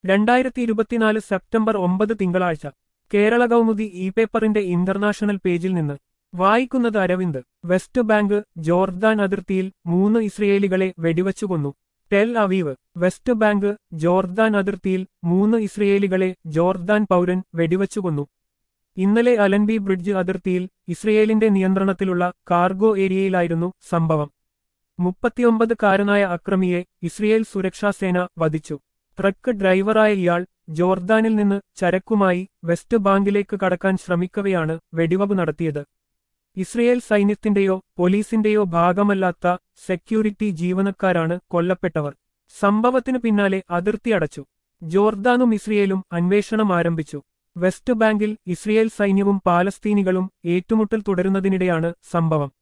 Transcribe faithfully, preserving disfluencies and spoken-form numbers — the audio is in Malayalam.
രണ്ടായിരത്തി ഇരുപത്തിനാല് സെപ്റ്റംബർ ഒമ്പത് തിങ്കളാഴ്ച കേരള കൗമുദി ഇ പേപ്പറിന്റെ ഇന്റർനാഷണൽ പേജിൽ നിന്ന് വായിക്കുന്നത് അരവിന്ദ്. വെസ്റ്റ് ബാങ്ക് ജോർദാൻ അതിർത്തിയിൽ മൂന്ന് ഇസ്രയേലികളെ വെടിവച്ചുകൊന്നു. Tel Aviv. West Bank Jordan അതിർത്തിയിൽ മൂന്ന് ഇസ്രയേലികളെ ജോർദാൻ പൗരൻ വെടിവച്ചുകൊന്നു. ഇന്നലെ അലൻബി ബ്രിഡ്ജ് അതിർത്തിയിൽ ഇസ്രയേലിന്റെ നിയന്ത്രണത്തിലുള്ള കാർഗോ ഏരിയയിലായിരുന്നു സംഭവം. മുപ്പത്തിയൊമ്പത് കാരനായ അക്രമിയെ ഇസ്രയേൽ സുരക്ഷാസേന വധിച്ചു. ട്രക്ക് ഡ്രൈവറായ ഇയാൾ ജോർദാനിൽ നിന്ന് ചരക്കുമായി വെസ്റ്റ് ബാങ്കിലേക്ക് കടക്കാൻ ശ്രമിക്കവെയാണ് വെടിവെപ്പ് നടത്തിയത്. ഇസ്രയേൽ സൈന്യത്തിന്റെയോ പോലീസിന്റെയോ ഭാഗമല്ലാത്ത സെക്യൂരിറ്റി ജീവനക്കാരാണ് കൊല്ലപ്പെട്ടവർ. സംഭവത്തിനു പിന്നാലെ അതിർത്തി അടച്ചു. ജോർദാനും ഇസ്രയേലും അന്വേഷണം ആരംഭിച്ചു. വെസ്റ്റ് ബാങ്കിൽ ഇസ്രയേൽ സൈന്യവും പാലസ്തീനികളും ഏറ്റുമുട്ടൽ തുടരുന്നതിനിടെയാണ് സംഭവം.